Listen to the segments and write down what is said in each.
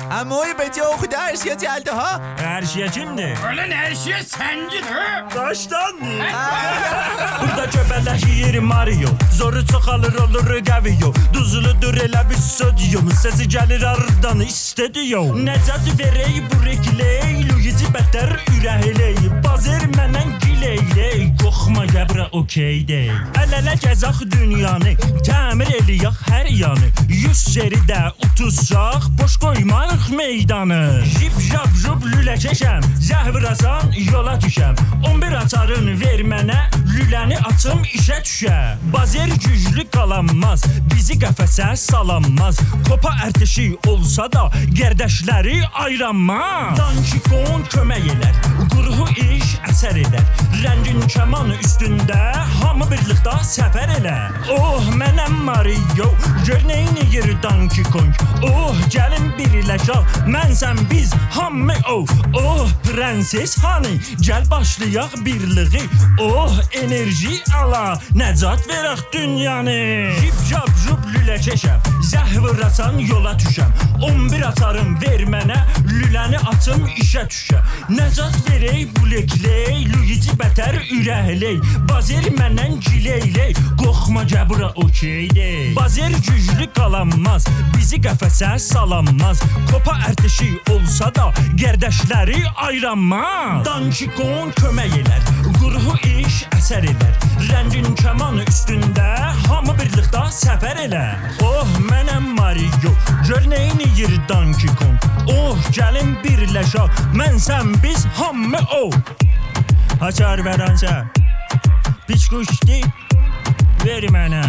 اما به جا خدا ارشیا geldi ha. Erşiye kimdir? Ulan her şey sendir ha. Daşdandır. Burada göbələk yeri Mario. Zoru çoxalır olur qəviyo. Duzludur elə bir sodyum. Səsi gəlir arıdan istediyo. Necət verək bu rekley. Luigi bətər ürəhley. Bazır məndən gileyley. Qoxma qəbrə okey dey. Əl-ələ gəzək dünyanı. Təmir eləyək hər yanı. 100 seridə ututsaq. Boş qoymarıq meydanı. Jip jab jub lülə çəkəm. Zəhvirasan yola düşəm. 11 açarın ver mənə. Lüləni açım işə düşə. Bazer güclü qalanmaz. Bizi qəfəsə salanmaz. Kopa ərtişi olsa da gərdəşləri ayranmaz. Danki Kon kömək elər. Qurğu iş əsər edər. Rəngin kəman üstündə hamı birlikdə səfər elər. Oh mənəm Mario. Gör neyniyir Danki Kong. Oh gəlin birləşək. Mən sən biz hamı oh. Oh prenses hani. Gəl başlayaq birliği. Oh enerji ala. Nəcat verək dünyanı. Jip jab jub lülə çəkəm. Zəhvirasan yola düşəm. 11 açarım ver mənə. Lüləni açım işə düşə. Nəcat verək bu lekley. Luigi bətər ürəhley. Bazer məndən gileyley. Qoxma qəbura okey dey. Bazer güclü qalanmaz. Bizi qəfəsə salanmaz. Kopa ərtişi olsa da gərdəşləri ayranmaz. Danki Kon kömək elər. Qurğu iş əsər edər. Rəngin kəmanı üstündə hamı birlikdə səfər elər. Oh mənəm Mario. Gör neyniyir Danki Kon. Oh gəlin birləşək. Mən sən biz hamı oh. Açar verənsə. Piç quşdi. Ver mənə.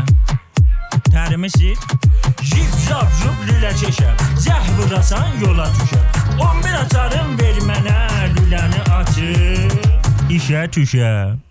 Tərimi sil. Jip jab jub lülə çəkəm. Zəhvirasan yola düşəm. 11 açarım ver mənə. Lüləni açır işə düşəm.